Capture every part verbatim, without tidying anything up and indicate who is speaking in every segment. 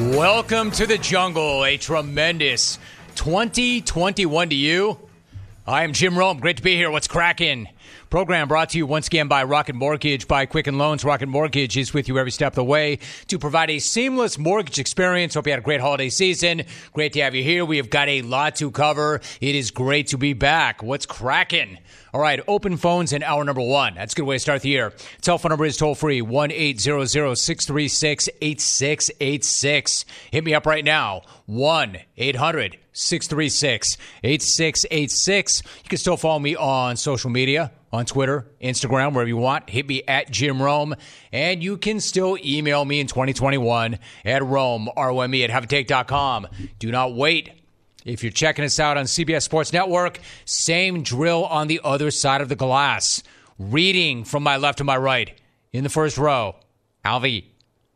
Speaker 1: Welcome to the jungle, a tremendous twenty twenty-one to you. I am Jim Rome. Great to be here. What's cracking? Program brought to you once again by Rocket Mortgage, by Quicken Loans. Rocket Mortgage is with you every step of the way to provide a seamless mortgage experience. Hope you had a great holiday season. Great to have you here. We have got a lot to cover. It is great to be back. What's cracking? All right, open phones in hour number one. That's a good way to start the year. Telephone number is toll-free, one eight hundred, six three six, eight six eight six. Hit me up right now, one eight hundred, six three six, eight six eight six. You can still follow me on social media, on Twitter, Instagram, wherever you want. Hit me at Jim Rome. And you can still email me in twenty twenty-one at Rome, R O M E, at have a take dot com. Do not wait. If you're checking us out on C B S Sports Network, same drill on the other side of the glass. Reading from my left to my right in the first row, Alvy.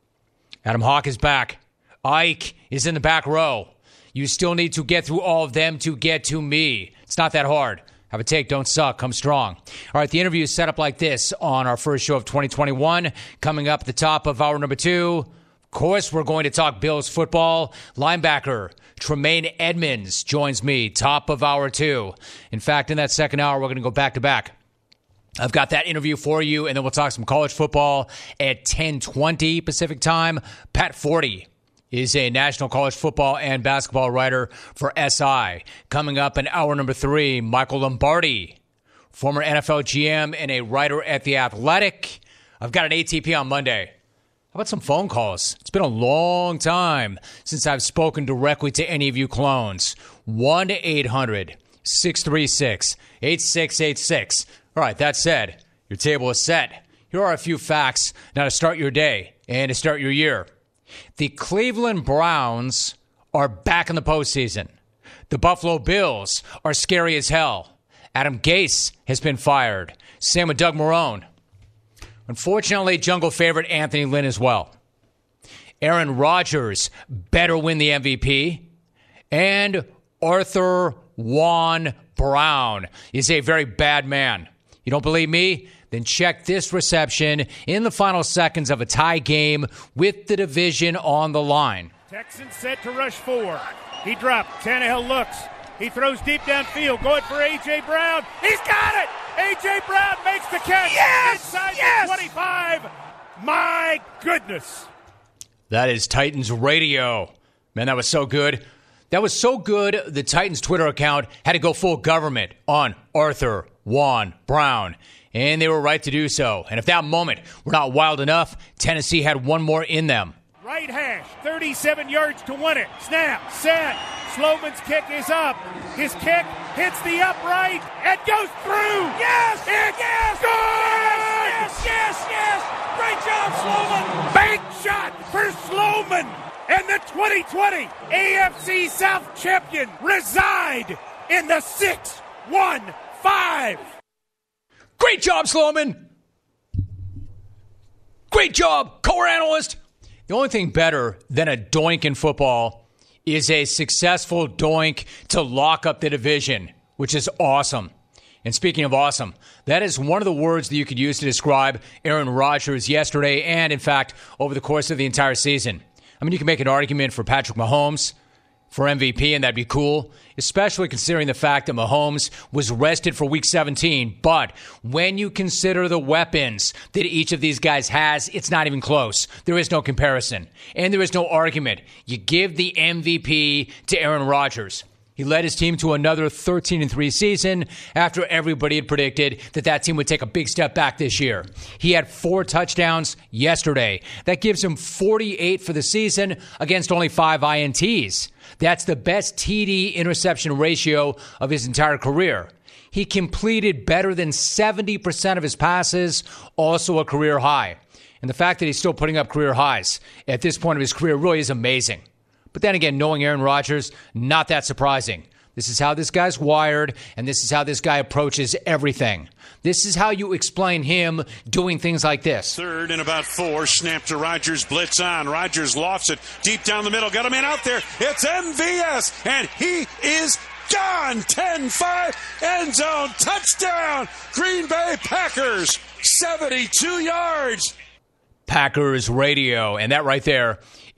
Speaker 1: Adam Hawk is back. Ike is in the back row. You still need to get through all of them to get to me. It's not that hard. Have a take, don't suck, come strong. All right, the interview is set up like this on our first show of twenty twenty-one. Coming up at the top of hour number two, of course, we're going to talk Bills football. Linebacker Tremaine Edmunds joins me, top of hour two. In fact, in that second hour, we're going to go back to back. I've got that interview for you, and then we'll talk some college football at ten twenty Pacific time. Pat Forty is a national college football and basketball writer for S I. Coming up in hour number three, Michael Lombardi, former N F L G M and a writer at The Athletic. I've got an A T P on Monday. How about some phone calls? It's been a long time since I've spoken directly to any of you clones. one eight hundred, six three six, eight six eight six. All right, that said, your table is set. Here are a few facts now to start your day and to start your year. The Cleveland Browns are back in the postseason. The Buffalo Bills are scary as hell. Adam Gase has been fired. Same with Doug Marrone. Unfortunately, jungle favorite Anthony Lynn as well. Aaron Rodgers better win the M V P. And Arthur Juan Brown is a very bad man. You don't believe me? Then check this reception in the final seconds of a tie game with the division on the line.
Speaker 2: Texans set to rush four. He dropped. Tannehill looks. He throws deep downfield, going for A J. Brown. He's got it! A J. Brown makes the catch.
Speaker 3: Yes!
Speaker 2: Inside
Speaker 3: Yes!
Speaker 2: the twenty-five. My goodness.
Speaker 1: That is Titans radio. Man, that was so good. That was so good, the Titans Twitter account had to go full government on Arthur Juan Brown. And they were right to do so. And if that moment were not wild enough, Tennessee had one more in them.
Speaker 2: Right hash, thirty-seven yards to win it. Snap, set. Sloman's kick is up. His kick hits the upright and goes through. Yes! It's yes! Good!
Speaker 3: Yes, yes, yes! Great job, Sloman!
Speaker 2: Bank shot for Sloman! And the twenty twenty A F C South champion reside in the six one five.
Speaker 1: Great job, Sloman! Great job, core analyst! The only thing better than a doink in football is a successful doink to lock up the division, which is awesome. And speaking of awesome, that is one of the words that you could use to describe Aaron Rodgers yesterday and, in fact, over the course of the entire season. I mean, you can make an argument for Patrick Mahomes for M V P, and that'd be cool, especially considering the fact that Mahomes was rested for Week seventeen. But when you consider the weapons that each of these guys has, it's not even close. There is no comparison, and there is no argument. You give the M V P to Aaron Rodgers. He led his team to another thirteen and three season after everybody had predicted that that team would take a big step back this year. He had four touchdowns yesterday. That gives him forty-eight for the season against only five I N Ts. That's the best T D interception ratio of his entire career. He completed better than seventy percent of his passes, also a career high. And the fact that he's still putting up career highs at this point of his career really is amazing. But then again, knowing Aaron Rodgers, not that surprising. This is how this guy's wired, and this is how this guy approaches everything. This is how you explain him doing things like this.
Speaker 4: Third and about four. Snap to Rodgers. Blitz on. Rodgers lofts it deep down the middle. Got a man out there. It's M V S, and he is gone. ten five. End zone. Touchdown. Green Bay Packers. seventy-two yards.
Speaker 1: Packers radio. And that right there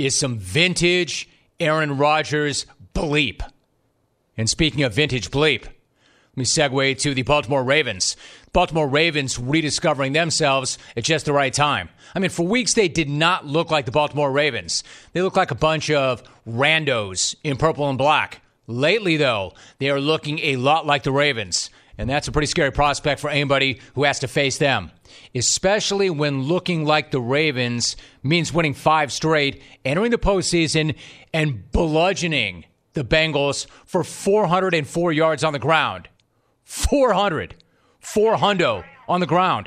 Speaker 1: is some vintage Aaron Rodgers bleep. And speaking of vintage bleep, let me segue to the Baltimore Ravens. Baltimore Ravens rediscovering themselves at just the right time. I mean, for weeks they did not look like the Baltimore Ravens. They look like a bunch of randos in purple and black. Lately, though, they are looking a lot like the Ravens. And that's a pretty scary prospect for anybody who has to face them, especially when looking like the Ravens means winning five straight, entering the postseason, and bludgeoning the Bengals for four hundred four yards on the ground. four hundred. four hundo on the ground.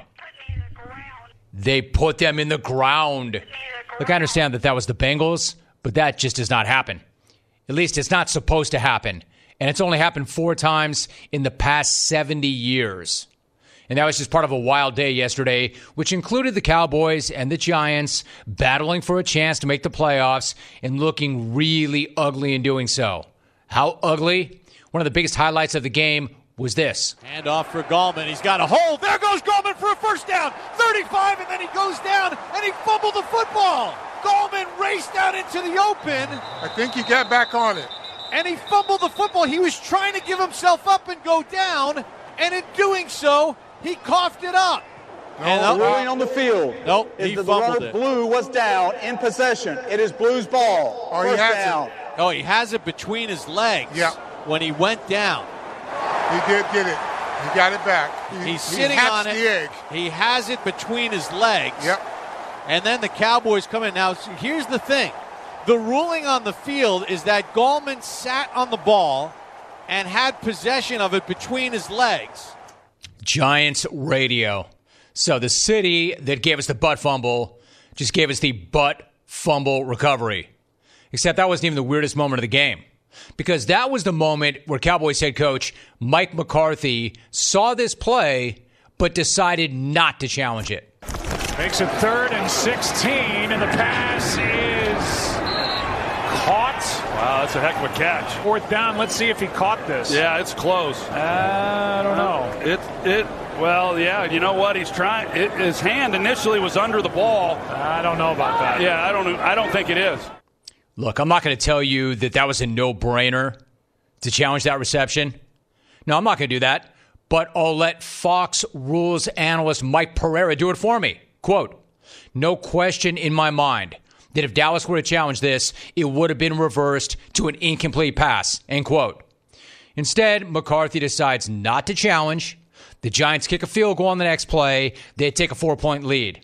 Speaker 1: They put them in the ground. Look, I understand that that was the Bengals, but that just does not happen. At least it's not supposed to happen. And it's only happened four times in the past seventy years. And that was just part of a wild day yesterday, which included the Cowboys and the Giants battling for a chance to make the playoffs and looking really ugly in doing so. How ugly? One of the biggest highlights of the game was this.
Speaker 3: Hand off for Gallman. He's got a hole. There goes Gallman for a first down. thirty-five, and then he goes down, and he fumbled the football. Gallman raced out into the open.
Speaker 5: I think he got back on it.
Speaker 3: And he fumbled the football. He was trying to give himself up and go down, and in doing so, he coughed it up.
Speaker 5: No,
Speaker 3: and
Speaker 6: the ruling on the field
Speaker 3: nope,
Speaker 6: is
Speaker 3: he
Speaker 6: that
Speaker 3: fumbled
Speaker 6: the
Speaker 3: it.
Speaker 6: Blue was down in possession. It is Blue's ball.
Speaker 5: Oh,
Speaker 6: First
Speaker 5: he has
Speaker 6: down.
Speaker 5: it.
Speaker 3: Oh, he has it between his legs
Speaker 5: Yeah.
Speaker 3: when he went down.
Speaker 5: He did get it. He got it back. He,
Speaker 3: He's
Speaker 5: he
Speaker 3: sitting
Speaker 5: hatched
Speaker 3: on it.
Speaker 5: the egg.
Speaker 3: He has it between his legs.
Speaker 5: Yep.
Speaker 3: And then the Cowboys come in. Now, here's the thing. The ruling on the field is that Gallman sat on the ball and had possession of it between his legs.
Speaker 1: Giants radio. So the city that gave us the butt fumble just gave us the butt fumble recovery. Except that wasn't even the weirdest moment of the game. Because that was the moment where Cowboys head coach Mike McCarthy saw this play but decided not to challenge it.
Speaker 2: Makes it third and sixteen, and the pass is caught.
Speaker 7: Wow, that's a heck of a catch.
Speaker 2: Fourth down. Let's see if he caught this.
Speaker 7: Yeah, it's close.
Speaker 2: I don't know.
Speaker 7: It, it, well, yeah, you know what? He's trying. It, his hand initially was under the ball.
Speaker 2: I don't know about that.
Speaker 7: Yeah, I don't. I don't think it is.
Speaker 1: Look, I'm not going to tell you that that was a no-brainer to challenge that reception. No, I'm not going to do that. But I'll let Fox Rules analyst Mike Pereira do it for me. Quote, no question in my mind that if Dallas were to challenge this, it would have been reversed to an incomplete pass, end quote. Instead, McCarthy decides not to challenge. The Giants kick a field goal on the next play. They take a four-point lead.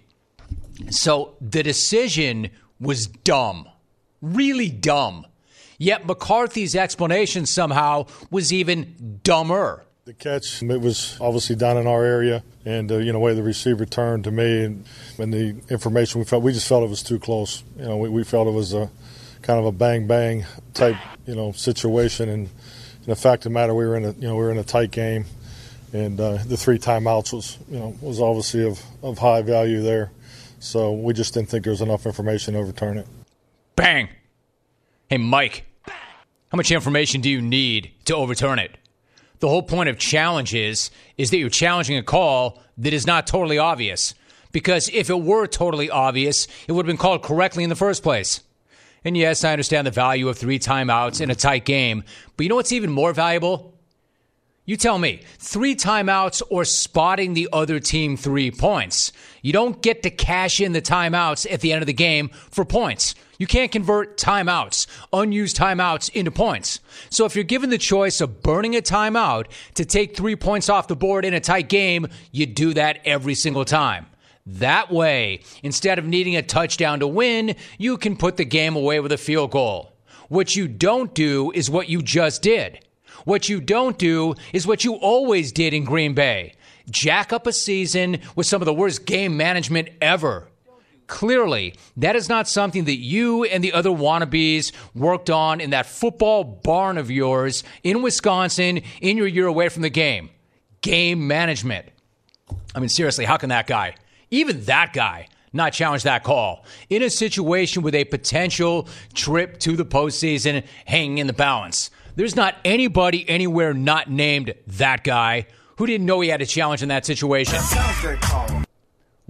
Speaker 1: So the decision was dumb. Really dumb. Yet McCarthy's explanation somehow was even dumber.
Speaker 8: The catch, it was obviously down in our area, and uh, you know, the way the receiver turned to me and, and the information we felt, we just felt it was too close. You know, we, we felt it was a kind of a bang bang type, you know, situation. And, and the fact of the matter, we were in a, you know, we were in a tight game, and uh, the three timeouts was, you know, was obviously of, of high value there. So we just didn't think there was enough information to overturn it.
Speaker 1: Bang. Hey, Mike, how much information do you need to overturn it? The whole point of challenge is, is that you're challenging a call that is not totally obvious. Because if it were totally obvious, it would have been called correctly in the first place. And yes, I understand the value of three timeouts in a tight game. But you know what's even more valuable? You tell me, three timeouts or spotting the other team three points. You don't get to cash in the timeouts at the end of the game for points. You can't convert timeouts, unused timeouts, into points. So if you're given the choice of burning a timeout to take three points off the board in a tight game, you do that every single time. That way, instead of needing a touchdown to win, you can put the game away with a field goal. What you don't do is what you just did. What you don't do is what you always did in Green Bay. Jack up a season with some of the worst game management ever. Clearly, that is not something that you and the other wannabes worked on in that football barn of yours in Wisconsin in your year away from the game. Game management. I mean, seriously, how can that guy, even that guy, not challenge that call in a situation with a potential trip to the postseason hanging in the balance? There's not anybody anywhere not named that guy who didn't know he had a challenge in that situation.
Speaker 6: That sounds great, Colin.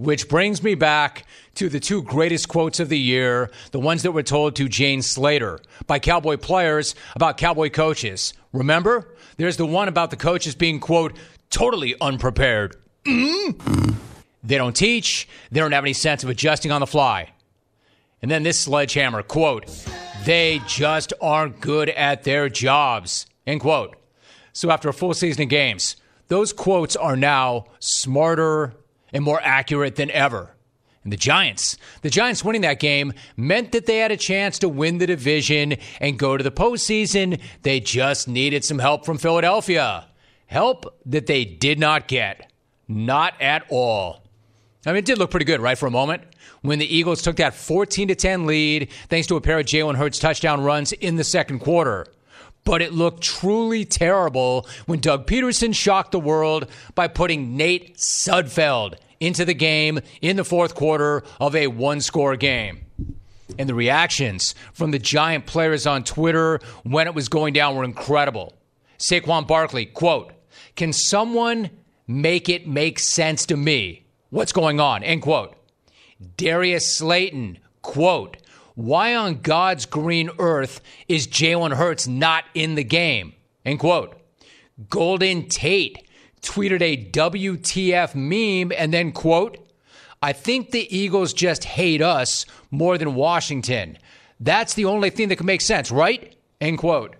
Speaker 1: Which brings me back to the two greatest quotes of the year, the ones that were told to Jane Slater by Cowboy players about Cowboy coaches. Remember? There's the one about the coaches being, quote, totally unprepared. Mm-hmm. They don't teach. They don't have any sense of adjusting on the fly. And then this sledgehammer, quote, they just aren't good at their jobs, end quote. So after a full season of games, those quotes are now smarter and more accurate than ever. And the Giants, the Giants winning that game meant that they had a chance to win the division and go to the postseason. They just needed some help from Philadelphia. Help that they did not get. Not at all. I mean, it did look pretty good, right, for a moment, when the Eagles took that fourteen to ten lead thanks to a pair of Jalen Hurts touchdown runs in the second quarter. But it looked truly terrible when Doug Peterson shocked the world by putting Nate Sudfeld into the game in the fourth quarter of a one-score game. And the reactions from the Giant players on Twitter when it was going down were incredible. Saquon Barkley, quote, can someone make it make sense to me? What's going on? End quote. Darius Slayton, quote, why on God's green earth is Jalen Hurts not in the game? End quote. Golden Tate tweeted a W T F meme and then, quote, I think the Eagles just hate us more than Washington. That's the only thing that can make sense, right? End quote.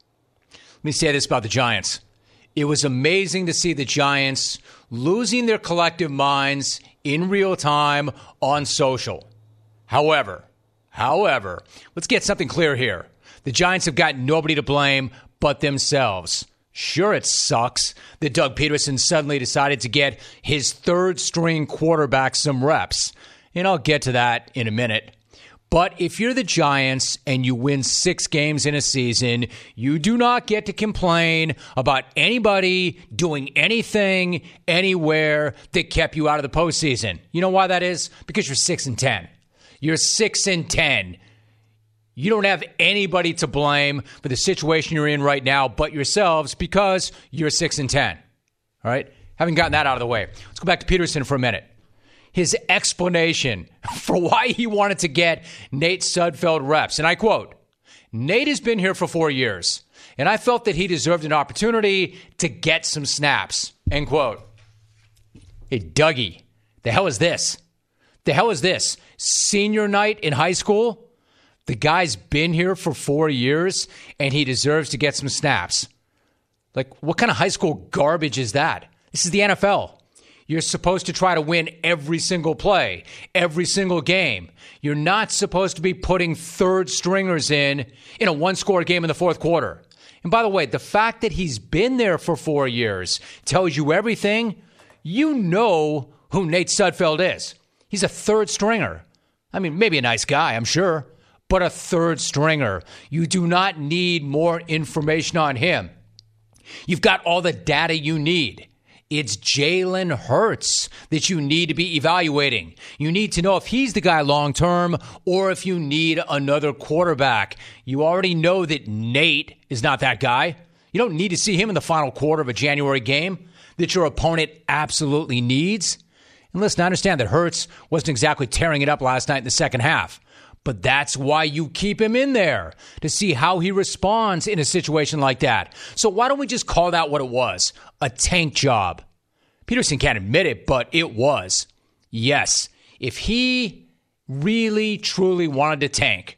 Speaker 1: Let me say this about the Giants. It was amazing to see the Giants losing their collective minds in real time on social. However, However, let's get something clear here. The Giants have got nobody to blame but themselves. Sure, it sucks that Doug Peterson suddenly decided to get his third-string quarterback some reps, and I'll get to that in a minute. But if you're the Giants and you win six games in a season, you do not get to complain about anybody doing anything, anywhere that kept you out of the postseason. You know why that is? Because you're six and ten. You're six and ten. You don't have anybody to blame for the situation you're in right now but yourselves because you're six and ten. All right? Having gotten that out of the way, let's go back to Peterson for a minute. His explanation for why he wanted to get Nate Sudfeld reps, and I quote, Nate has been here for four years, and I felt that he deserved an opportunity to get some snaps, end quote. Hey, Dougie, the hell is this? The hell is this? Senior night in high school? The guy's been here for four years, and he deserves to get some snaps. Like, what kind of high school garbage is that? This is the N F L. You're supposed to try to win every single play, every single game. You're not supposed to be putting third stringers in in a one-score game in the fourth quarter. And by the way, the fact that he's been there for four years tells you everything. You know who Nate Sudfeld is. He's a third stringer. I mean, maybe a nice guy, I'm sure, but a third stringer. You do not need more information on him. You've got all the data you need. It's Jalen Hurts that you need to be evaluating. You need to know if he's the guy long-term or if you need another quarterback. You already know that Nate is not that guy. You don't need to see him in the final quarter of a January game that your opponent absolutely needs. And listen, I understand that Hurts wasn't exactly tearing it up last night in the second half. But that's why you keep him in there, to see how he responds in a situation like that. So why don't we just call that what it was? A tank job. Peterson can't admit it, but it was. Yes, if he really, truly wanted to tank,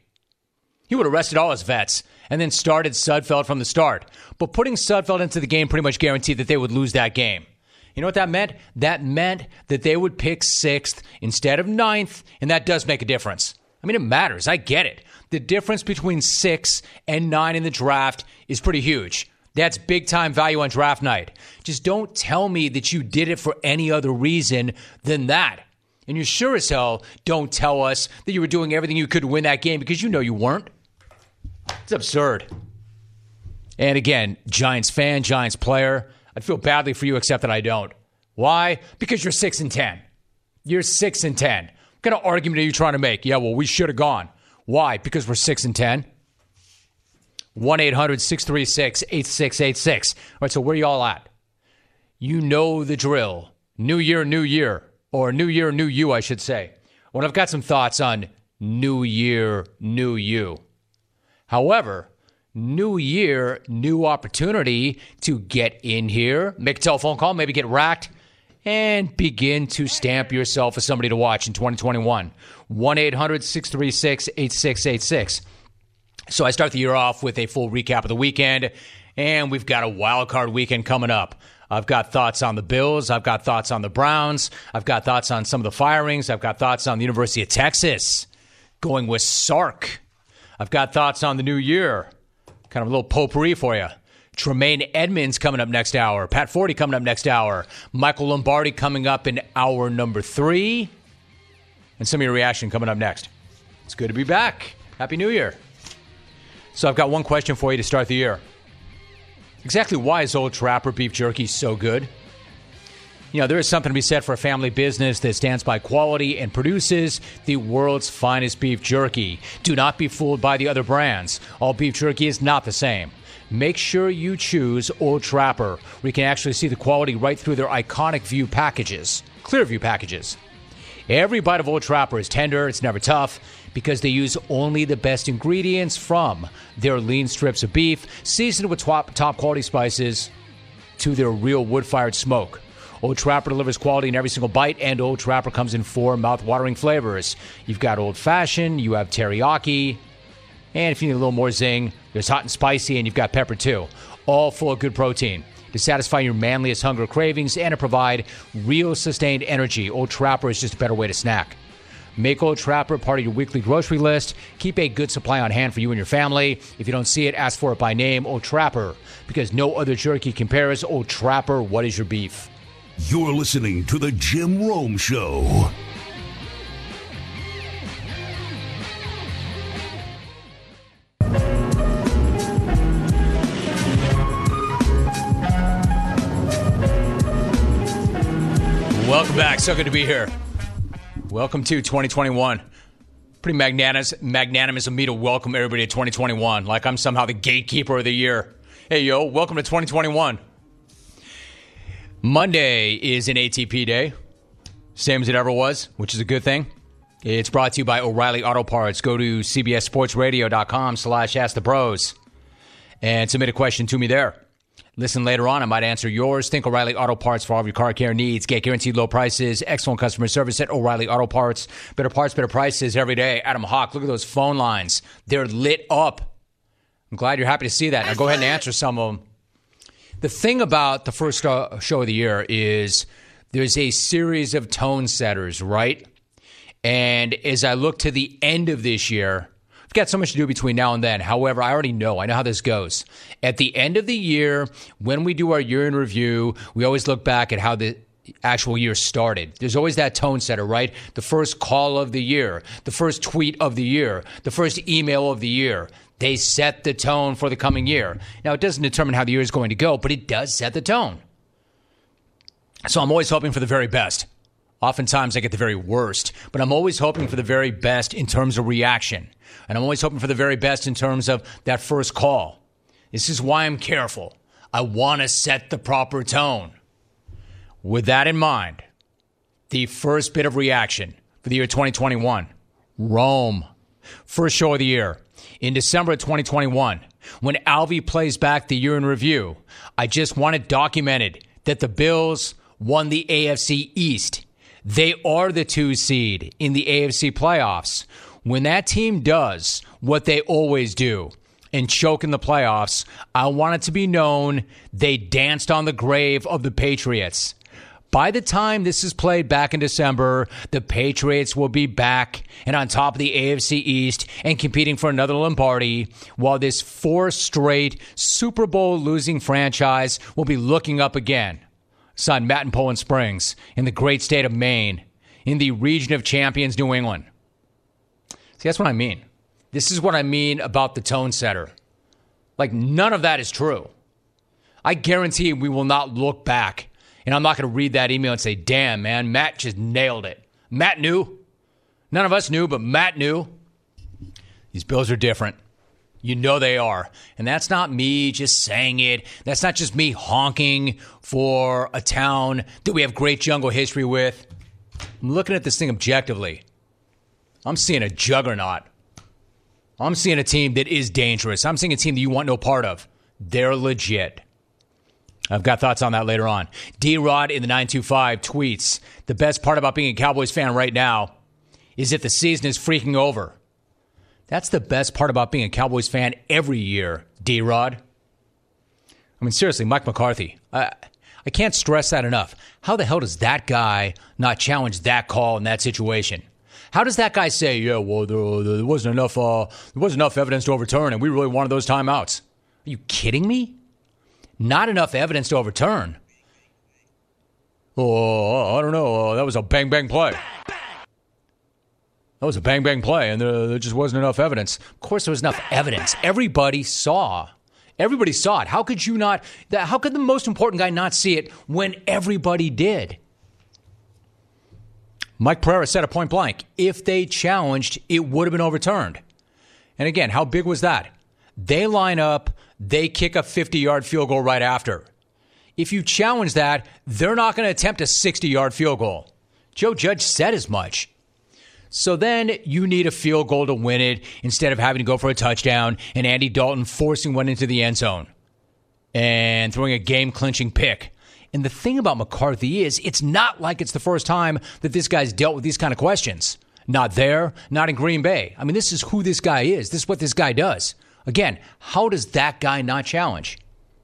Speaker 1: he would have rested all his vets and then started Sudfeld from the start. But putting Sudfeld into the game pretty much guaranteed that they would lose that game. You know what that meant? That meant that they would pick sixth instead of ninth, and that does make a difference. I mean, it matters. I get it. The difference between six and nine in the draft is pretty huge. That's big-time value on draft night. Just don't tell me that you did it for any other reason than that. And you sure as hell don't tell us that you were doing everything you could to win that game because you know you weren't. It's absurd. And again, Giants fan, Giants player, I'd feel badly for you except that I don't. Why? Because you're six and ten. You're six and ten. What kind of argument are you trying to make? Yeah, well, we should have gone. Why? Because we're six and ten. one eight hundred six three six eight six eight six. All right, so where are you all at? You know the drill. New year, new year. or New Year, New You, I should say. Well, I've got some thoughts on New Year, New You. However, New Year, new opportunity to get in here, make a telephone call, maybe get racked, and begin to stamp yourself as somebody to watch in twenty twenty-one. one eight hundred six three six eight six eight six. So I start the year off with a full recap of the weekend, and we've got a wild card weekend coming up. I've got thoughts on the Bills. I've got thoughts on the Browns. I've got thoughts on some of the firings. I've got thoughts on the University of Texas going with Sark. I've got thoughts on the new year. Kind of a little potpourri for you. Tremaine Edmonds coming up next hour. Pat Forty coming up next hour. Michael Lombardi coming up in hour number three. And some of your reaction coming up next. It's good to be back. Happy New Year. So I've got one question for you to start the year. Exactly why is Old Trapper beef jerky so good? You know, there is something to be said for a family business that stands by quality and produces the world's finest beef jerky. Do not be fooled by the other brands. All beef jerky is not the same. Make sure you choose Old Trapper, where you can actually see the quality right through their iconic view packages, clear view packages. Every bite of Old Trapper is tender, it's never tough, because they use only the best ingredients from their lean strips of beef, seasoned with top, top quality spices, to their real wood-fired smoke. Old Trapper delivers quality in every single bite, and Old Trapper comes in four mouth-watering flavors. You've got Old Fashioned, you have teriyaki, and if you need a little more zing, there's hot and spicy, and you've got pepper too. All full of good protein to satisfy your manliest hunger cravings and to provide real sustained energy. Old Trapper is just a better way to snack. Make Old Trapper part of your weekly grocery list. Keep a good supply on hand for you and your family. If you don't see it, ask for it by name, Old Trapper, because no other jerky compares. Old Trapper, what is your beef?
Speaker 9: You're listening to The Jim Rome Show.
Speaker 1: Welcome back. So good to be here. Welcome to twenty twenty-one. Pretty magnanimous, magnanimous of me to welcome everybody to twenty twenty-one, like I'm somehow the gatekeeper of the year. Hey, yo, welcome to twenty twenty-one. Monday is an A T P day, same as it ever was, which is a good thing. It's brought to you by O'Reilly Auto Parts. Go to cbssportsradio.com slash ask the pros and submit a question to me there. Listen later on, I might answer yours. Think O'Reilly Auto Parts for all of your car care needs. Get guaranteed low prices, excellent customer service at O'Reilly Auto Parts. Better parts, better prices every day. Adam Hawk, look at those phone lines. They're lit up. I'm glad you're happy to see that. Now go ahead and answer some of them. The thing about the first show of the year is there's a series of tone setters, right? And as I look to the end of this year, I've got so much to do between now and then. However, I already know. I know how this goes. At the end of the year, when we do our year in review, we always look back at how the actual year started. There's always that tone setter, right? The first call of the year, the first tweet of the year, the first email of the year. They set the tone for the coming year. Now, it doesn't determine how the year is going to go, but it does set the tone. So I'm always hoping for the very best. Oftentimes I get the very worst, but I'm always hoping for the very best in terms of reaction. And I'm always hoping for the very best in terms of that first call. This is why I'm careful. I want to set the proper tone. With that in mind, the first bit of reaction for the year twenty twenty-one, Rome. First show of the year. In December of twenty twenty-one, when Alvy plays back the year in review, I just want it documented that the Bills won the A F C East. They are the two seed in the A F C playoffs. When that team does what they always do and choke in the playoffs, I want it to be known they danced on the grave of the Patriots. By the time this is played back in December, the Patriots will be back and on top of the A F C East and competing for another Lombardi, while this four straight Super Bowl losing franchise will be looking up again. Son, Matt in Poland Springs, in the great state of Maine, in the region of champions, New England. See, that's what I mean. This is what I mean about the tone setter. Like, none of that is true. I guarantee we will not look back, and I'm not going to read that email and say, damn, man, Matt just nailed it. Matt knew. None of us knew, but Matt knew. These Bills are different. You know they are. And that's not me just saying it. That's not just me honking for a town that we have great jungle history with. I'm looking at this thing objectively. I'm seeing a juggernaut. I'm seeing a team that is dangerous. I'm seeing a team that you want no part of. They're legit. I've got thoughts on that later on. D-Rod in the nine two five tweets, the best part about being a Cowboys fan right now is that the season is freaking over. That's the best part about being a Cowboys fan every year, D-Rod. I mean, seriously, Mike McCarthy, I, I can't stress that enough. How the hell does that guy not challenge that call in that situation? How does that guy say, yeah, well, there, there wasn't enough uh, there wasn't enough evidence to overturn, and we really wanted those timeouts? Are you kidding me? Not enough evidence to overturn. Oh, I don't know. Uh, that was a bang-bang play. That was a bang-bang play, and there, there just wasn't enough evidence. Of course there was enough evidence. Everybody saw. Everybody saw it. How could you not? How could the most important guy not see it when everybody did? Mike Pereira said at point blank, if they challenged, it would have been overturned. And again, how big was that? They line up, they kick a fifty-yard field goal right after. If you challenge that, they're not going to attempt a sixty-yard field goal. Joe Judge said as much. So then you need a field goal to win it instead of having to go for a touchdown and Andy Dalton forcing one into the end zone and throwing a game-clinching pick. And the thing about McCarthy is it's not like it's the first time that this guy's dealt with these kind of questions. Not there, not in Green Bay. I mean, this is who this guy is. This is what this guy does. Again, how does that guy not challenge?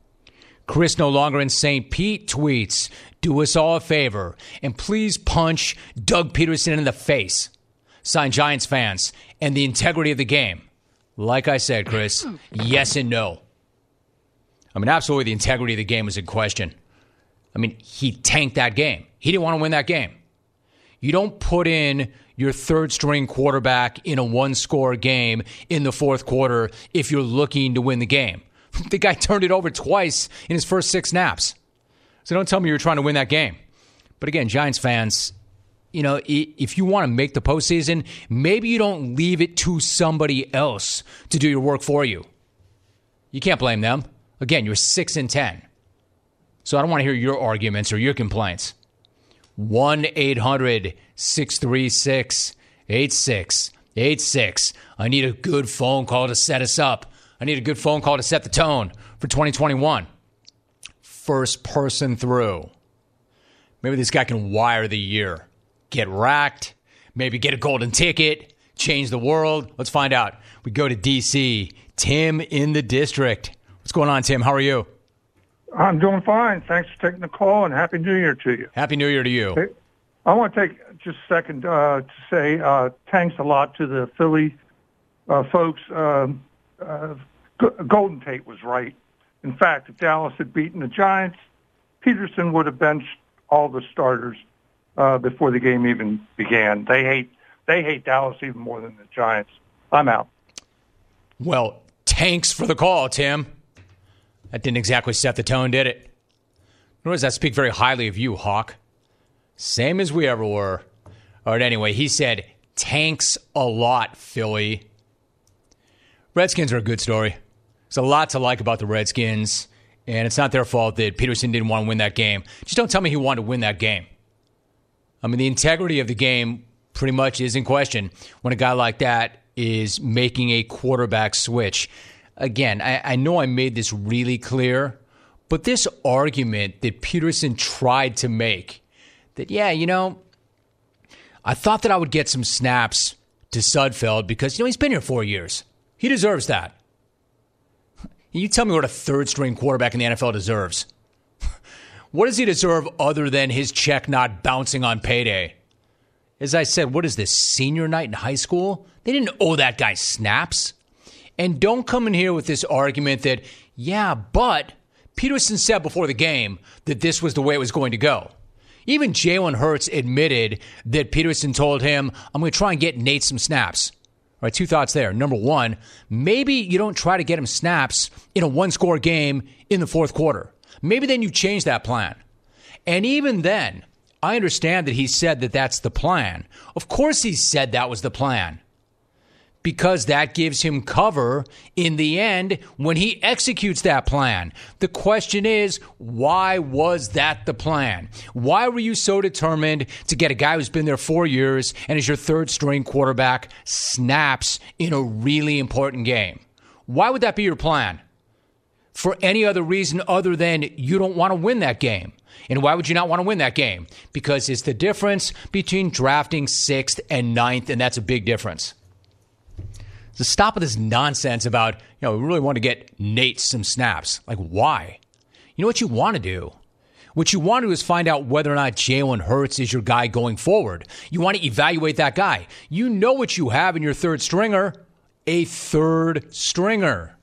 Speaker 1: Chris no longer in Saint Pete tweets, do us all a favor and please punch Doug Peterson in the face. Signed Giants fans and the integrity of the game. Like I said, Chris, yes and no. I mean, absolutely the integrity of the game was in question. I mean, he tanked that game. He didn't want to win that game. You don't put in your third-string quarterback in a one-score game in the fourth quarter if you're looking to win the game. The guy turned it over twice in his first six snaps. So don't tell me you're trying to win that game. But again, Giants fans, you know, if you want to make the postseason, maybe you don't leave it to somebody else to do your work for you. You can't blame them. Again, you're six and ten. So I don't want to hear your arguments or your complaints. one eight hundred six three six eight six eight six. I need a good phone call to set us up. I need a good phone call to set the tone for twenty twenty-one. First person through. Maybe this guy can wire the year. Get racked. Maybe get a golden ticket. Change the world. Let's find out. We go to D C. Tim in the district. What's going on, Tim? How are you?
Speaker 10: I'm doing fine. Thanks for taking the call, and Happy New Year to you.
Speaker 1: Happy New Year to you.
Speaker 10: Okay. I want to take just a second uh, to say uh, thanks a lot to the Philly uh, folks. Um, uh, Golden Tate was right. In fact, if Dallas had beaten the Giants, Peterson would have benched all the starters uh, before the game even began. They hate they hate Dallas even more than the Giants. I'm out.
Speaker 1: Well, thanks for the call, Tim. That didn't exactly set the tone, did it? Nor does that speak very highly of you, Hawk. Same as we ever were. All right, anyway, he said, tanks a lot, Philly. Redskins are a good story. There's a lot to like about the Redskins, and it's not their fault that Peterson didn't want to win that game. Just don't tell me he wanted to win that game. I mean, the integrity of the game pretty much is in question when a guy like that is making a quarterback switch. Again, I, I know I made this really clear, but this argument that Peterson tried to make, that, yeah, you know, I thought that I would get some snaps to Sudfeld because, you know, he's been here four years. He deserves that. You tell me what a third-string quarterback in the N F L deserves. What does he deserve other than his check not bouncing on payday? As I said, what is this, senior night in high school? They didn't owe that guy snaps. And don't come in here with this argument that, yeah, but Peterson said before the game that this was the way it was going to go. Even Jalen Hurts admitted that Peterson told him, I'm going to try and get Nate some snaps. All right, two thoughts there. Number one, maybe you don't try to get him snaps in a one-score game in the fourth quarter. Maybe then you change that plan. And even then, I understand that he said that that's the plan. Of course he said that was the plan. because that gives him cover in the end when he executes that plan. The question is, why was that the plan? Why were you so determined to get a guy who's been there four years and is your third string quarterback snaps in a really important game? Why would that be your plan? For any other reason other than you don't want to win that game. And why would you not want to win that game? Because it's the difference between drafting sixth and ninth, and that's a big difference. So stop with this nonsense about, you know, we really want to get Nate some snaps. Like, why? You know what you want to do? What you want to do is find out whether or not Jalen Hurts is your guy going forward. You want to evaluate that guy. You know what you have in your third stringer. A third stringer.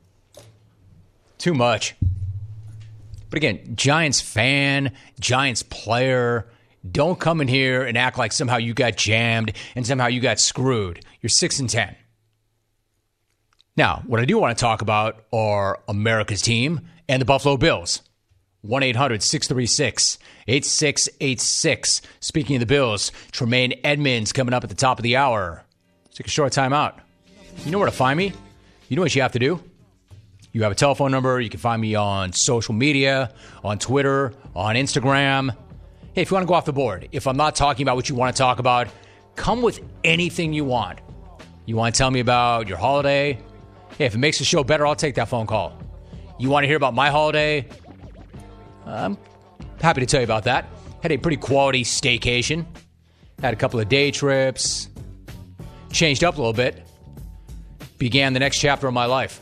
Speaker 1: Too much. But again, Giants fan, Giants player, don't come in here and act like somehow you got jammed and somehow you got screwed. You're six and ten. Now, what I do want to talk about are America's team and the Buffalo Bills. one eight hundred six three six eight six eight six. Speaking of the Bills, Tremaine Edmonds coming up at the top of the hour. Let's take a short time out. You know where to find me? You know what you have to do? You have a telephone number. You can find me on social media, on Twitter, on Instagram. Hey, if you want to go off the board, if I'm not talking about what you want to talk about, come with anything you want. You want to tell me about your holiday? Hey, if it makes the show better, I'll take that phone call. You want to hear about my holiday? I'm happy to tell you about that. Had a pretty quality staycation. Had a couple of day trips. Changed up a little bit. Began the next chapter of my life.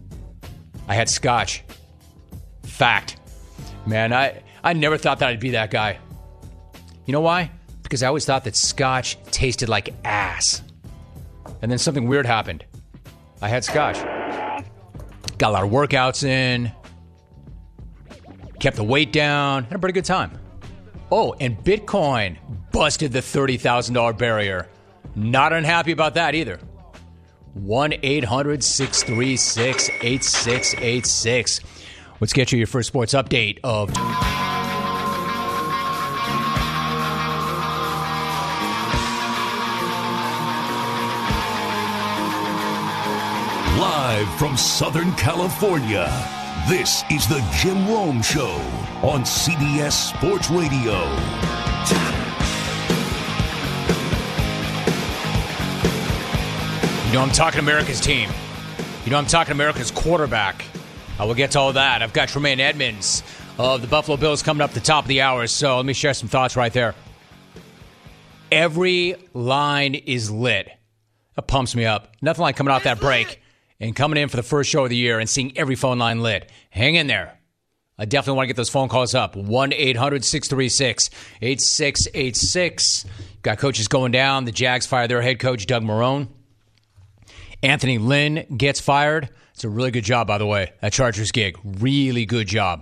Speaker 1: I had scotch. Fact. Man, I, I never thought that I'd be that guy. You know why? Because I always thought that scotch tasted like ass. And then something weird happened. I had scotch. Got a lot of workouts in. Kept the weight down. Had a pretty good time. Oh, and Bitcoin busted the thirty thousand dollars barrier. Not unhappy about that either. one eight hundred six three six eight six eight six. Let's get you your first sports update of...
Speaker 9: Live from Southern California, this is the Jim Rome Show on C B S Sports Radio.
Speaker 1: You know I'm talking America's team. You know I'm talking America's quarterback. I will get to all that. I've got Tremaine Edmonds of the Buffalo Bills coming up at the top of the hour, so let me share some thoughts right there. Every line is lit. That pumps me up. Nothing like coming off that break and coming in for the first show of the year and seeing every phone line lit. Hang in there. I definitely want to get those phone calls up. one eight hundred six three six eight six eight six. Got coaches going down. The Jags fire their head coach, Doug Marrone. Anthony Lynn gets fired. It's a really good job, by the way, that Chargers gig. Really good job.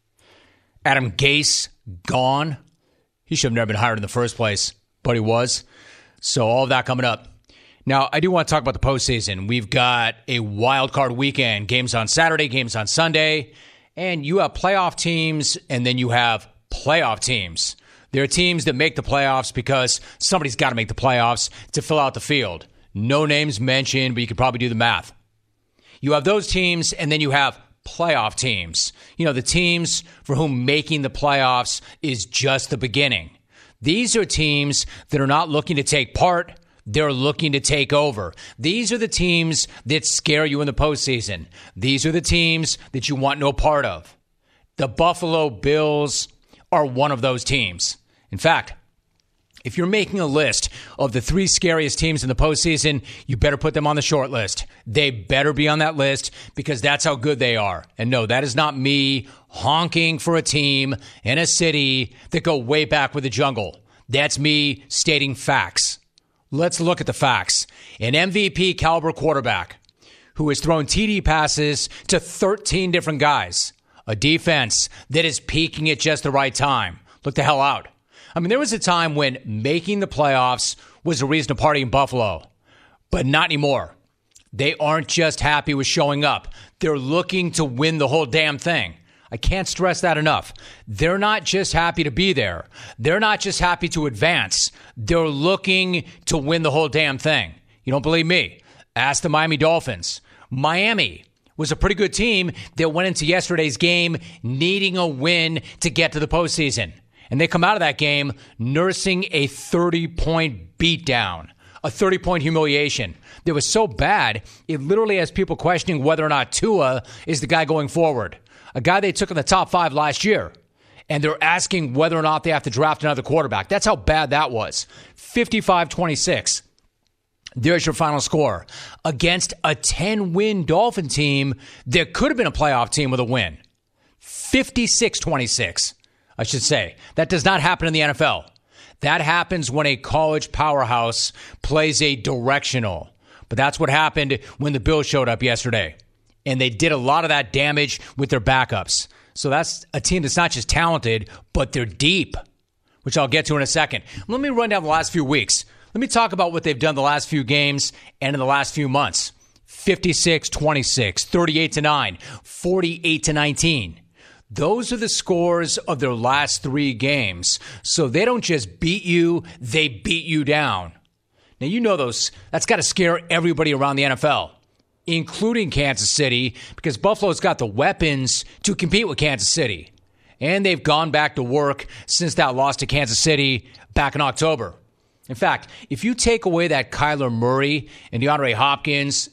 Speaker 1: Adam Gase, gone. He should have never been hired in the first place, but he was. So all of that coming up. Now, I do want to talk about the postseason. We've got a wild card weekend. Games on Saturday, games on Sunday. And you have playoff teams, and then you have playoff teams. There are teams that make the playoffs because somebody's got to make the playoffs to fill out the field. No names mentioned, but you could probably do the math. You have those teams, and then you have playoff teams. You know, the teams for whom making the playoffs is just the beginning. These are teams that are not looking to take part. They're looking to take over. These are the teams that scare you in the postseason. These are the teams that you want no part of. The Buffalo Bills are one of those teams. In fact, if you're making a list of the three scariest teams in the postseason, you better put them on the short list. They better be on that list because that's how good they are. And no, that is not me honking for a team in a city that go way back with the jungle. That's me stating facts. Let's look at the facts. An M V P caliber quarterback who has thrown T D passes to thirteen different guys. A defense that is peaking at just the right time. Look the hell out. I mean, there was a time when making the playoffs was a reason to party in Buffalo, but not anymore. They aren't just happy with showing up. They're looking to win the whole damn thing. I can't stress that enough. They're not just happy to be there. They're not just happy to advance. They're looking to win the whole damn thing. You don't believe me? Ask the Miami Dolphins. Miami was a pretty good team that went into yesterday's game needing a win to get to the postseason. And they come out of that game nursing a thirty-point beatdown, a thirty-point humiliation that was so bad, it literally has people questioning whether or not Tua is the guy going forward. A guy they took in the top five last year. And they're asking whether or not they have to draft another quarterback. That's how bad that was. fifty-five twenty-six. There's your final score. Against a ten-win Dolphin team that could have been a playoff team with a win. fifty-six twenty-six. I should say. That does not happen in the N F L. That happens when a college powerhouse plays a directional. But that's what happened when the Bills showed up yesterday. And they did a lot of that damage with their backups. So that's a team that's not just talented, but they're deep, which I'll get to in a second. Let me run down the last few weeks. Let me talk about what they've done the last few games and in the last few months. fifty-six twenty-six, thirty-eight to nine, forty-eight to nineteen. Those are the scores of their last three games. So they don't just beat you, they beat you down. Now, you know those. That's got to scare everybody around the N F L, including Kansas City, because Buffalo's got the weapons to compete with Kansas City. And they've gone back to work since that loss to Kansas City back in October. In fact, if you take away that Kyler Murray and DeAndre Hopkins,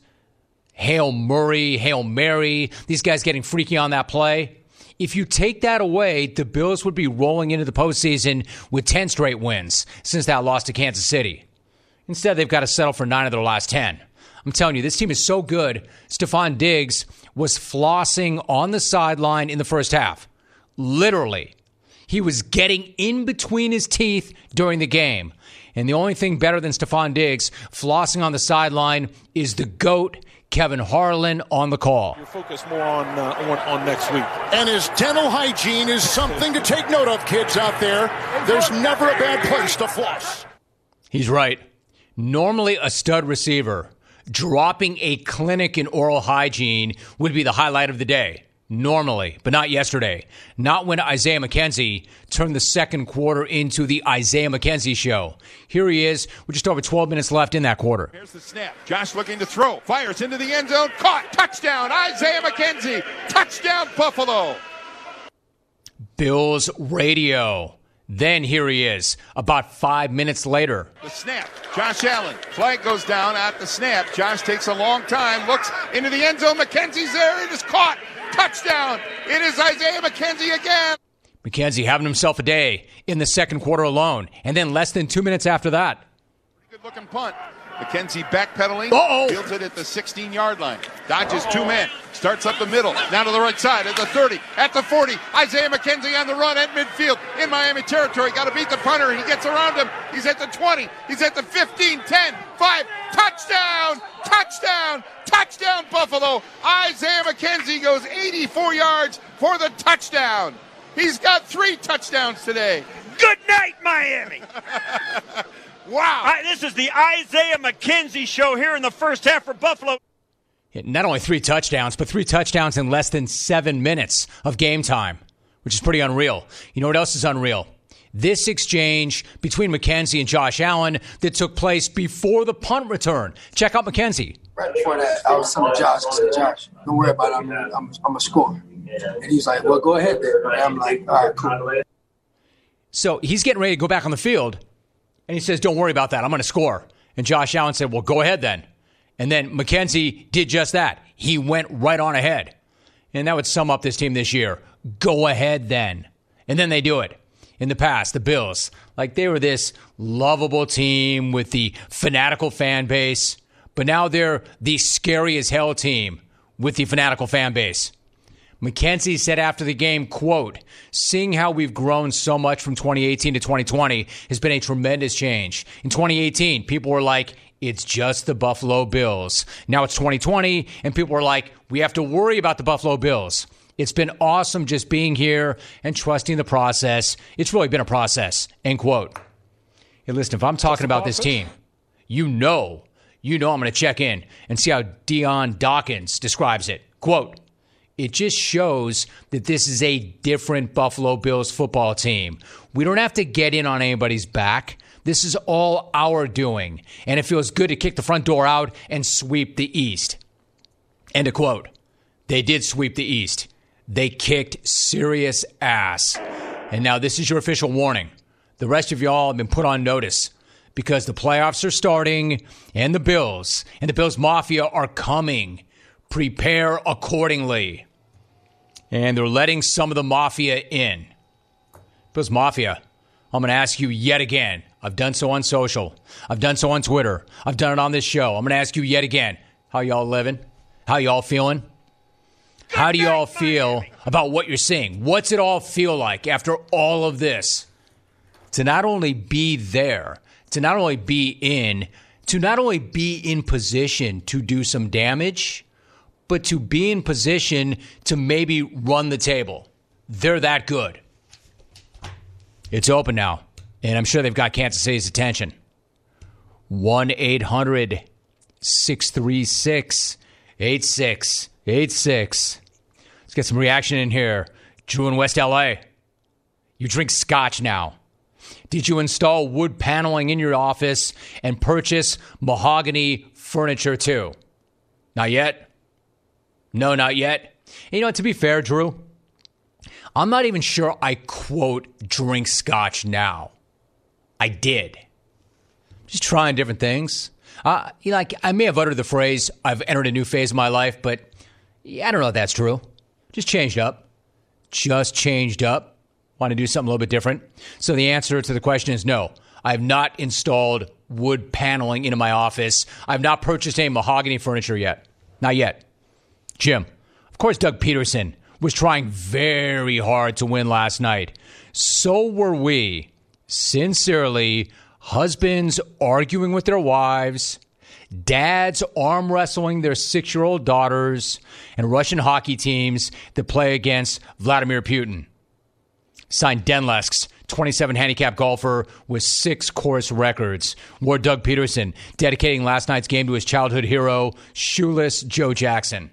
Speaker 1: Hail Murray, Hail Mary, these guys getting freaky on that play, if you take that away, the Bills would be rolling into the postseason with ten straight wins since that loss to Kansas City. Instead, they've got to settle for nine of their last ten. I'm telling you, this team is so good. Stephon Diggs was flossing on the sideline in the first half. Literally. He was getting in between his teeth during the game. And the only thing better than Stephon Diggs flossing on the sideline is the GOAT, Kevin Harlan, on the call.
Speaker 11: You're focused more on, uh, on on next week. And his dental hygiene is something to take note of, kids out there. There's never a bad place to floss.
Speaker 1: He's right. Normally a stud receiver, dropping a clinic in oral hygiene would be the highlight of the day. Normally, but not yesterday. Not when Isaiah McKenzie turned the second quarter into the Isaiah McKenzie show. Here he is with just over twelve minutes left in that quarter.
Speaker 12: Here's the snap. Josh looking to throw. Fires into the end zone. Caught. Touchdown. Isaiah McKenzie. Touchdown Buffalo.
Speaker 1: Bills radio. Then here he is, about five minutes later.
Speaker 12: The snap. Josh Allen. Flag goes down at the snap. Josh takes a long time. Looks into the end zone. McKenzie's there. It is caught. Touchdown. It is Isaiah McKenzie again.
Speaker 1: McKenzie having himself a day in the second quarter alone. And then less than two minutes after that.
Speaker 12: Good looking punt. McKenzie backpedaling.
Speaker 1: Uh-oh.
Speaker 12: Fields it at the sixteen-yard line. Dodges Uh-oh. two men. Starts up the middle. Now to the right side at the thirty. At the forty. Isaiah McKenzie on the run at midfield in Miami territory. Got to beat the punter. He gets around him. He's at the twenty. He's at the fifteen, ten, five. Touchdown! Touchdown! Touchdown Buffalo! Isaiah McKenzie goes eighty-four yards for the touchdown. He's got three touchdowns today.
Speaker 2: Good night, Miami.
Speaker 12: Wow.
Speaker 2: Uh, this is the Isaiah McKenzie show here in the first half for Buffalo.
Speaker 1: Not only three touchdowns, but three touchdowns in less than seven minutes of game time, which is pretty unreal. You know what else is unreal? This exchange between McKenzie and Josh Allen that took place before the punt return. Check out McKenzie.
Speaker 13: Right before that, I was telling Josh, I said, Josh, don't worry about it. I'm, I'm, I'm a scorer. And he's like, well, go ahead then. And I'm like, all right, cool.
Speaker 1: So he's getting ready to go back on the field, and he says, don't worry about that. I'm going to score. And Josh Allen said, well, go ahead then. And then McKenzie did just that. He went right on ahead. And that would sum up this team this year. Go ahead then. And then they do it. In the past, the Bills, like they were this lovable team with the fanatical fan base. But now they're the scary as hell team with the fanatical fan base. McKenzie said after the game, quote, seeing how we've grown so much from twenty eighteen to twenty twenty has been a tremendous change. In twenty eighteen, people were like, it's just the Buffalo Bills. Now it's twenty twenty, and people were like, we have to worry about the Buffalo Bills. It's been awesome just being here and trusting the process. It's really been a process, end quote. Hey, listen, if I'm talking about this team, you know, you know I'm going to check in and see how Dion Dawkins describes it. Quote, it just shows that this is a different Buffalo Bills football team. We don't have to get in on anybody's back. This is all our doing, and it feels good to kick the front door out and sweep the East. End of quote. They did sweep the East. They kicked serious ass. And now this is your official warning. The rest of y'all have been put on notice because the playoffs are starting and the Bills and the Bills Mafia are coming. Prepare accordingly. And they're letting some of the Mafia in. Bills Mafia, I'm going to ask you yet again. I've done so on social. I've done so on Twitter. I've done it on this show. I'm going to ask you yet again. How y'all living? How y'all feeling? How do y'all feel about what you're seeing? What's it all feel like after all of this? To not only be there, to not only be in, to not only be in position to do some damage, but to be in position to maybe run the table. They're that good. It's open now, and I'm sure they've got Kansas City's attention. one eight hundred six three six eight six eight six. Let's get some reaction in here. Drew in West L A. You drink scotch now. Did you install wood paneling in your office and purchase mahogany furniture too? Not yet? No, not yet. You know, to be fair, Drew, I'm not even sure I quote drink scotch now. I did. Just trying different things. Uh, you know, like I may have uttered the phrase, I've entered a new phase of my life, but yeah, I don't know if that's true. Just changed up. Just changed up. Want to do something a little bit different. So the answer to the question is no. I have not installed wood paneling into my office. I have not purchased any mahogany furniture yet. Not yet. Jim, of course Doug Peterson was trying very hard to win last night. So were we. Sincerely, husbands arguing with their wives, dads arm wrestling their six-year-old daughters, and Russian hockey teams that play against Vladimir Putin. Signed Denlesks, twenty-seven handicap golfer with six course records. Wore Doug Peterson, dedicating last night's game to his childhood hero, shoeless Joe Jackson.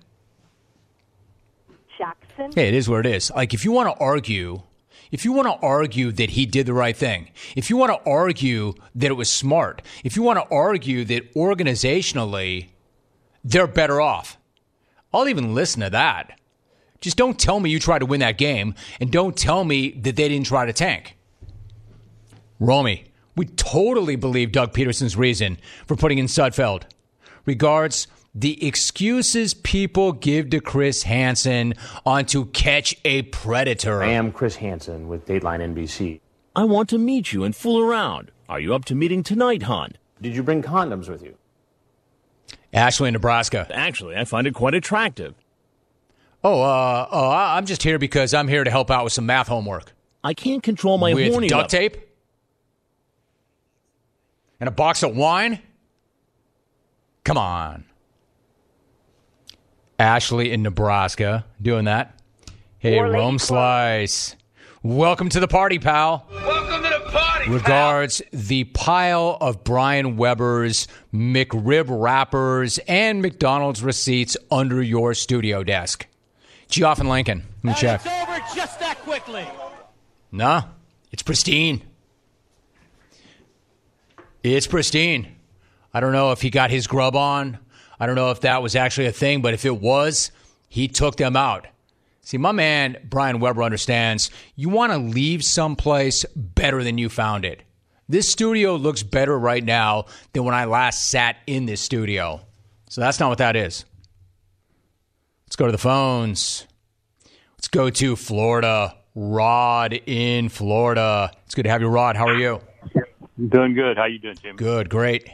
Speaker 14: Jackson?
Speaker 1: Hey, it is what it is. Like, if you want to argue, if you want to argue that he did the right thing, if you want to argue that it was smart, if you want to argue that organizationally they're better off, I'll even listen to that. Just don't tell me you tried to win that game, and don't tell me that they didn't try to tank. Romy, we totally believe Doug Peterson's reason for putting in Sudfeld. Regards, the excuses people give to Chris Hansen on To Catch a Predator.
Speaker 15: I am Chris Hansen with Dateline N B C. I want to meet you and fool around. Are you up to meeting tonight, hon? Did you bring condoms with you?
Speaker 1: Ashley, Nebraska.
Speaker 15: Actually, I find it quite attractive.
Speaker 1: Oh, uh, uh, I'm just here because I'm here to help out with some math homework.
Speaker 15: I can't control my
Speaker 1: with
Speaker 15: horny
Speaker 1: duct
Speaker 15: level.
Speaker 1: tape? And a box of wine? Come on. Ashley in Nebraska doing that. Hey, Rome Slice. Welcome to the party, pal.
Speaker 16: Welcome to the party,
Speaker 1: Regards, pal. The pile of Brian Weber's McRib wrappers and McDonald's receipts under your studio desk. Geoff and Lincoln. Let me
Speaker 17: and
Speaker 1: check.
Speaker 17: It's over just that quickly.
Speaker 1: Nah, it's pristine. It's pristine. I don't know if he got his grub on. I don't know if that was actually a thing, but if it was, he took them out. See, my man, Brian Weber, understands you want to leave someplace better than you found it. This studio looks better right now than when I last sat in this studio. So that's not what that is. Let's go to the phones. Let's go to Florida. Rod in Florida. It's good to have you, Rod. How are you?
Speaker 18: Doing good. How you doing, Jimmy?
Speaker 1: Good, great.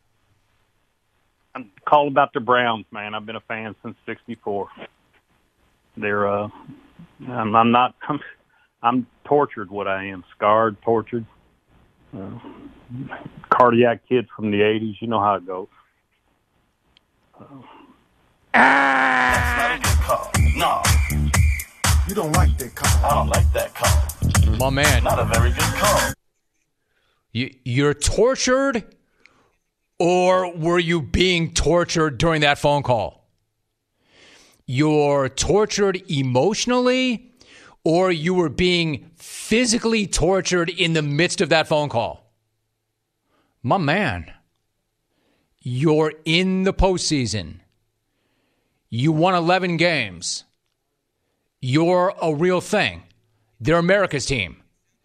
Speaker 18: I'm calling about the Browns, man. I've been a fan since sixty-four. They're, uh, I'm, I'm not, I'm, I'm tortured. What I am, scarred, tortured. Uh, cardiac kid from the eighties. You know how it goes. Uh,
Speaker 16: That's not a good call. No.
Speaker 11: You don't like that call.
Speaker 16: I don't like that call.
Speaker 1: My man.
Speaker 16: Not a very good call.
Speaker 1: You, you're tortured, or were you being tortured during that phone call? You're tortured emotionally, or you were being physically tortured in the midst of that phone call? My man, you're in the postseason. You won eleven games. You're a real thing. They're America's team.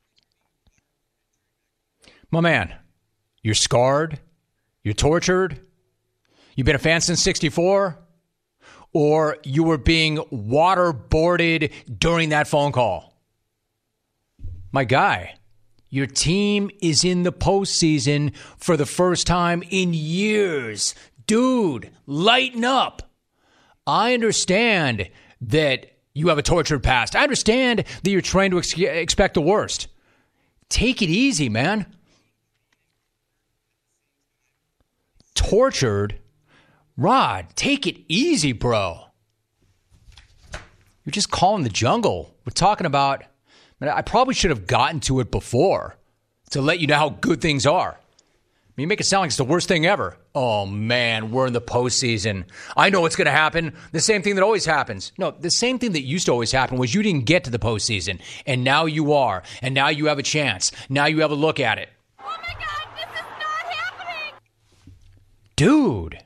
Speaker 1: My man, you're scarred. You're tortured. You've been a fan since sixty-four. Or you were being waterboarded during that phone call. My guy, your team is in the postseason for the first time in years. Dude, lighten up. I understand that you have a tortured past. I understand that you're trained to ex- expect the worst. Take it easy, man. Tortured? Rod, take it easy, bro. You're just calling the jungle. We're talking about... Man, I probably should have gotten to it before to let you know how good things are. I mean, you make it sound like it's the worst thing ever. Oh, man, we're in the postseason. I know what's going to happen. The same thing that always happens. No, the same thing that used to always happen was you didn't get to the postseason, and now you are, and now you have a chance. Now you have a look at it.
Speaker 14: Oh, my God, this is not happening.
Speaker 1: Dude.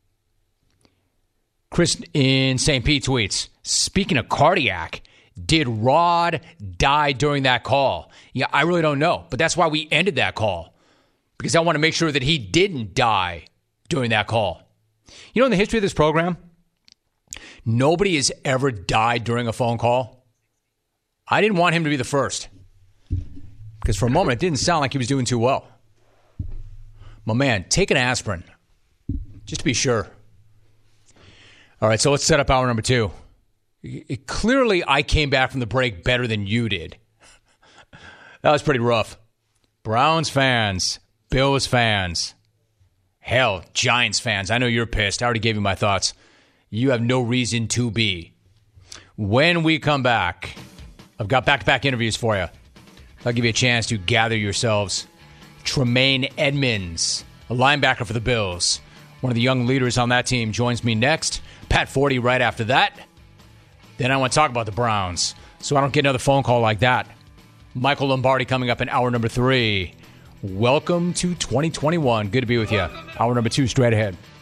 Speaker 1: Chris in Saint Pete tweets, speaking of cardiac, did Rod die during that call? Yeah, I really don't know, but that's why we ended that call, because I want to make sure that he didn't die during that call. You know, in the history of this program, nobody has ever died during a phone call. I didn't want him to be the first, because for a moment, it didn't sound like he was doing too well. My man, take an aspirin, just to be sure. All right, so let's set up hour number two. It, clearly, I came back from the break better than you did. That was pretty rough. Browns fans, Bills fans, hell, Giants fans. I know you're pissed. I already gave you my thoughts. You have no reason to be. When we come back, I've got back-to-back interviews for you. I'll give you a chance to gather yourselves. Tremaine Edmonds, a linebacker for the Bills. One of the young leaders on that team joins me next. Pat Forty right after that. Then I want to talk about the Browns, so I don't get another phone call like that. Michael Lombardi coming up in hour number three. Welcome to twenty twenty-one. Good to be with you. Hour number two straight ahead.